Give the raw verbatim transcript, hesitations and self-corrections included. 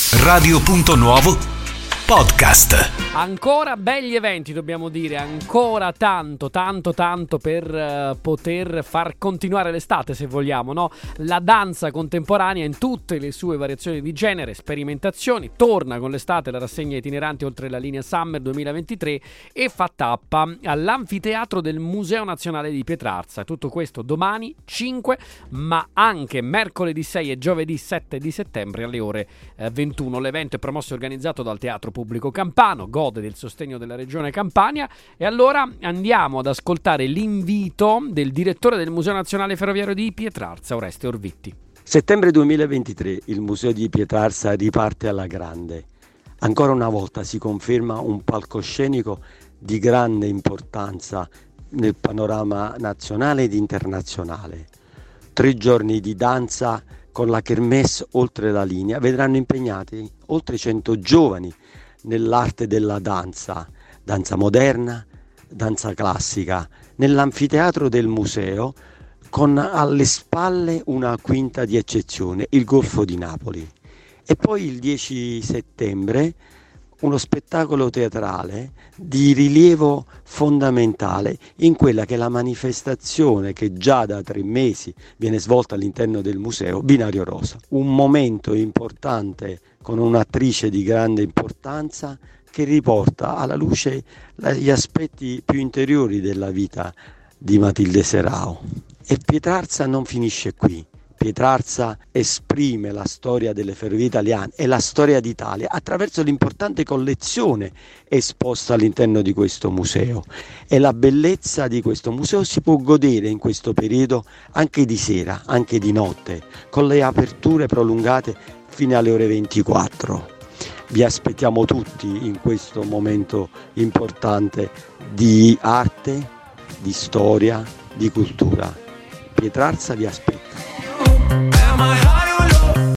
Radio Punto Nuovo Podcast. Ancora begli eventi, dobbiamo dire, ancora tanto, tanto, tanto per uh, poter far continuare l'estate, se vogliamo, no? La danza contemporanea in tutte le sue variazioni di genere, sperimentazioni, torna con l'estate la rassegna itinerante oltre la linea Summer duemilaventitré e fa tappa all'anfiteatro del Museo Nazionale di Pietrarsa. Tutto questo domani cinque, ma anche mercoledì sei e giovedì sette di settembre alle ore eh, ventuno. L'evento è promosso e organizzato dal Teatro Pubblico Campano, gode del sostegno della Regione Campania. E allora andiamo ad ascoltare l'invito del direttore del Museo Nazionale Ferroviario di Pietrarsa, Oreste Orvitti. Settembre duemilaventitré, il Museo di Pietrarsa riparte alla grande. Ancora una volta si conferma un palcoscenico di grande importanza nel panorama nazionale ed internazionale. Tre giorni di danza con la Kermesse oltre la linea vedranno impegnati oltre cento giovani nell'arte della danza, danza moderna, danza classica, nell'anfiteatro del museo, con alle spalle una quinta di eccezione, il Golfo di Napoli. E poi il dieci settembre uno spettacolo teatrale di rilievo fondamentale in quella che è la manifestazione che già da tre mesi viene svolta all'interno del museo, Binario Rosa. Un momento importante con un'attrice di grande importanza che riporta alla luce gli aspetti più interiori della vita di Matilde Serao. E Pietrarsa non finisce qui. Pietrarsa esprime la storia delle ferrovie italiane e la storia d'Italia attraverso l'importante collezione esposta all'interno di questo museo. E la bellezza di questo museo si può godere in questo periodo anche di sera, anche di notte, con le aperture prolungate fino alle ore ventiquattro. Vi aspettiamo tutti in questo momento importante di arte, di storia, di cultura. Pietrarsa vi aspetta. Am I high?